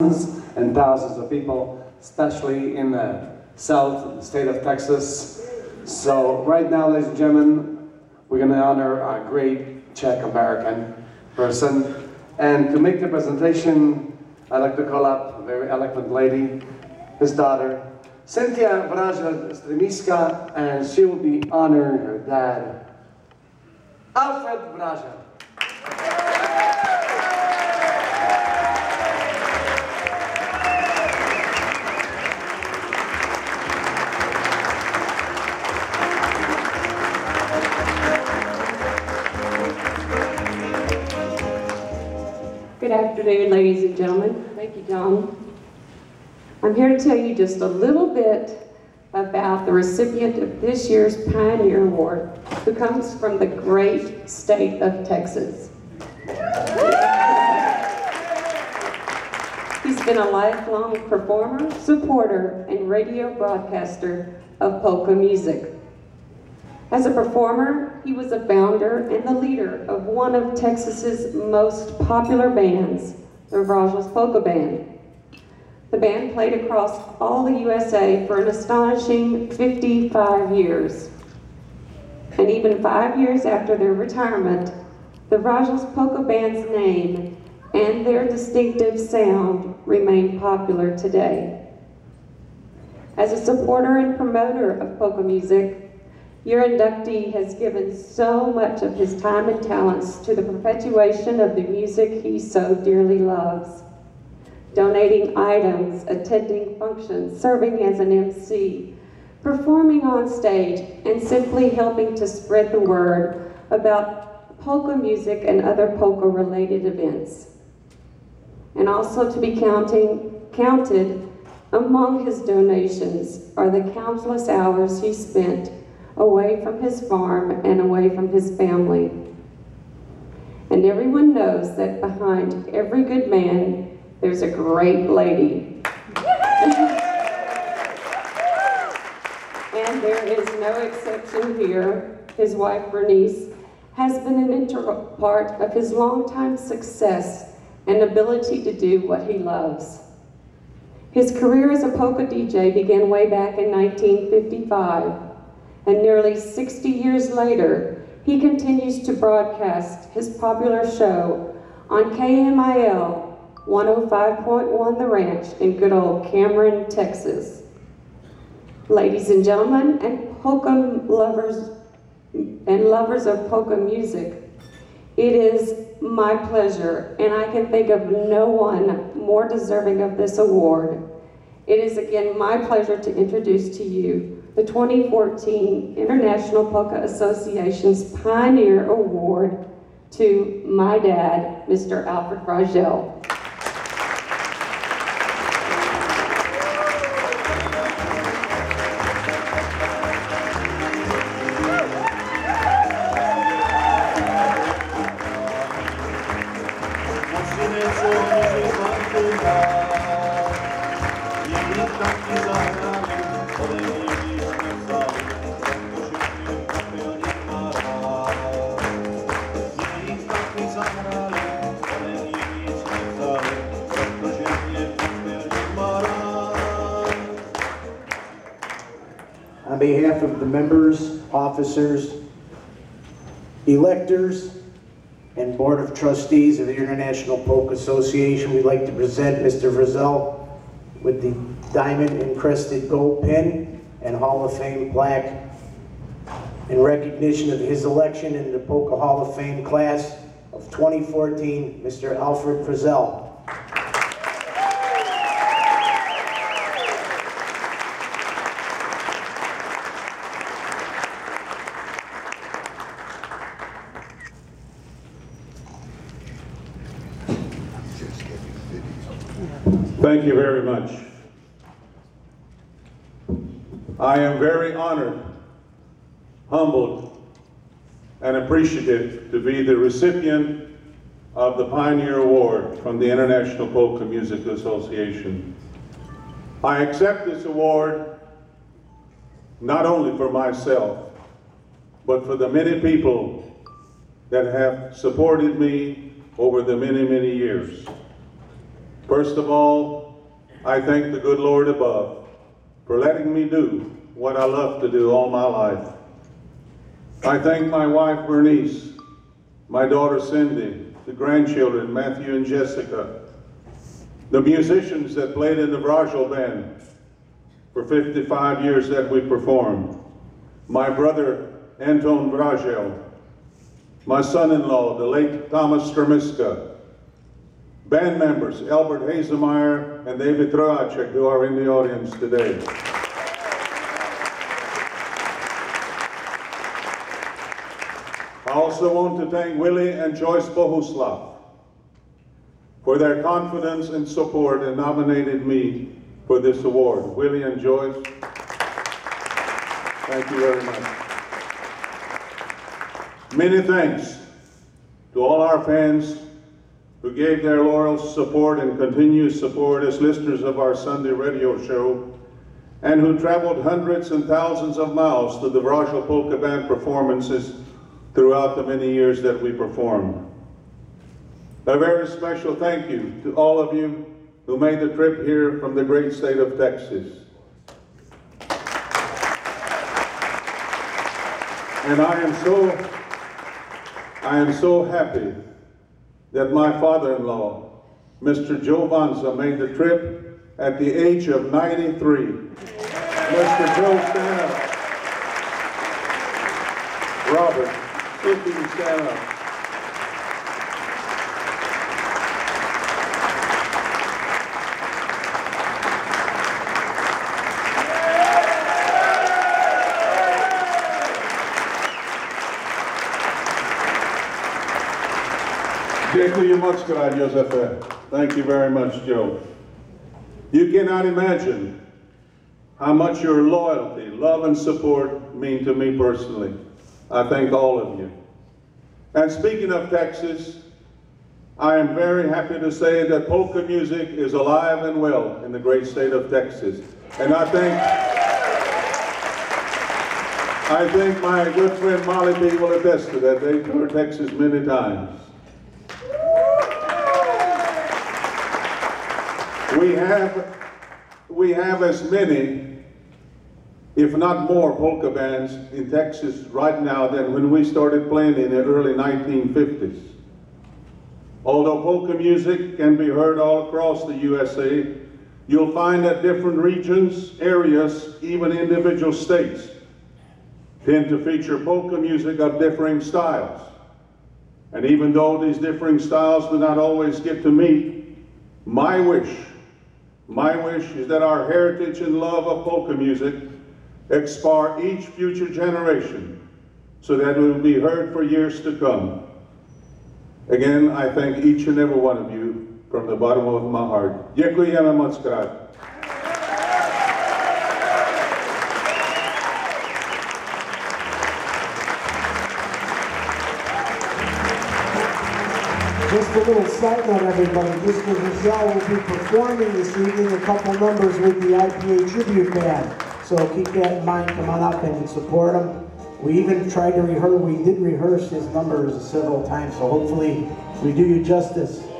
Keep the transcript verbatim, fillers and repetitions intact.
and thousands of people, especially in the south, the state of Texas. So right now, ladies and gentlemen, we're going to honor a great Czech American person. And to make the presentation, I'd like to call up a very eloquent lady, his daughter, Cynthia Vraža-Stremiska, and she will be honoring her dad, Alfred Vraža. Good afternoon, ladies and gentlemen. Thank you, John. I'm here to tell you just a little bit about the recipient of this year's Pioneer Award, who comes from the great state of Texas. He's been a lifelong performer, supporter, and radio broadcaster of polka music. As a performer, he was a founder and the leader of one of Texas's most popular bands, the Vraža's Polka Band. The band played across all the U S A for an astonishing fifty-five years. And even five years after their retirement, the Vraža's Polka Band's name and their distinctive sound remain popular today. As a supporter and promoter of polka music, your inductee has given so much of his time and talents to the perpetuation of the music he so dearly loves. Donating items, attending functions, serving as an M C, performing on stage, and simply helping to spread the word about polka music and other polka-related events. And also to be counting, counted among his donations are the countless hours he spent away from his farm and away from his family. And everyone knows that behind every good man, there's a great lady. And there is no exception here. His wife, Bernice, has been an integral part of his longtime success and ability to do what he loves. His career as a polka D J began way back in nineteen fifty-five. And nearly sixty years later, he continues to broadcast his popular show on K M I L one oh five point one The Ranch in good old Cameron, Texas. Ladies and gentlemen, and polka lovers and lovers of polka music, it is my pleasure, and I can think of no one more deserving of this award. It is again my pleasure to introduce to you the twenty fourteen International Polka Association's Pioneer Award to my dad, Mister Alfred Vraža. On behalf of the members, officers, electors, and Board of Trustees of the International Polka Association, we'd like to present Mister Vraža with the diamond-encrusted gold pin and Hall of Fame plaque in recognition of his election in the Polka Hall of Fame class of twenty fourteen, Mister Alfred Vraža. Thank you very much. I am very honored, humbled, and appreciative to be the recipient of the Pioneer Award from the International Polka Music Association. I accept this award not only for myself, but for the many people that have supported me over the many, many years. First of all, I thank the good Lord above for letting me do what I love to do all my life. I thank my wife Bernice, my daughter Cindy, the grandchildren Matthew and Jessica, the musicians that played in the Vrajel band for fifty-five years that we performed, my brother Anton Vrajel, my son-in-law, the late Thomas Stremiska, band members Albert Hazemeyer and David Troacek, who are in the audience today. I also want to thank Willie and Joyce Bohuslav for their confidence and support and nominated me for this award. Willie and Joyce, thank you very much. Many thanks to all our fans who gave their loyal support and continued support as listeners of our Sunday radio show, and who traveled hundreds and thousands of miles to the Vrajel Polka Band performances throughout the many years that we performed. A very special thank you to all of you who made the trip here from the great state of Texas. And I am so, I am so happy that my father-in-law, Mister Joe Vanza, made the trip at the age of ninety-three. Mister Joe, stand up. Robert, if you can stand up. Dziękuję mocno, Józefе. Thank you very much, Joe. You cannot imagine how much your loyalty, love, and support mean to me personally. I thank all of you. And speaking of Texas, I am very happy to say that polka music is alive and well in the great state of Texas. And I think, I think my good friend Molly B will attest to that. They've toured Texas many times. We have, we have as many, if not more, polka bands in Texas right now than when we started playing in the early nineteen fifties. Although polka music can be heard all across the U S A, you'll find that different regions, areas, even individual states tend to feature polka music of differing styles. And even though these differing styles do not always get to meet, my wish, my wish is that our heritage and love of polka music inspire each future generation so that it will be heard for years to come. Again, I thank each and every one of you from the bottom of my heart. Dziękujemy mocno. Just a little side note, everybody. Mister Giselle will be performing this evening a couple numbers with the I P A Tribute Band. So keep that in mind. Come on up and support him. We even tried to rehearse, we did rehearse his numbers several times, so hopefully we do you justice.